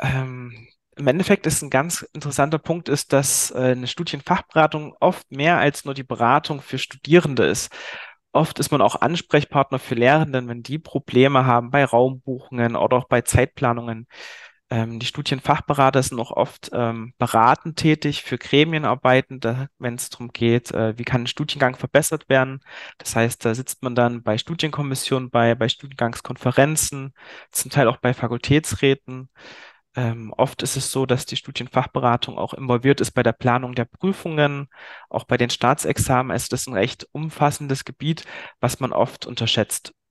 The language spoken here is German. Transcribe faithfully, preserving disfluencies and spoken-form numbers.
Ähm, Im Endeffekt ist ein ganz interessanter Punkt, ist, dass äh, eine Studienfachberatung oft mehr als nur die Beratung für Studierende ist. Oft ist man auch Ansprechpartner für Lehrenden, wenn die Probleme haben bei Raumbuchungen oder auch bei Zeitplanungen. Ähm, die Studienfachberater sind auch oft ähm, beratend tätig für Gremienarbeiten, da, wenn es darum geht, äh, wie kann ein Studiengang verbessert werden. Das heißt, da sitzt man dann bei Studienkommissionen bei, bei Studiengangskonferenzen, zum Teil auch bei Fakultätsräten. Ähm, oft ist es so, dass die Studienfachberatung auch involviert ist bei der Planung der Prüfungen, auch bei den Staatsexamen. Also das ist ein recht umfassendes Gebiet, was man oft unterschätzt.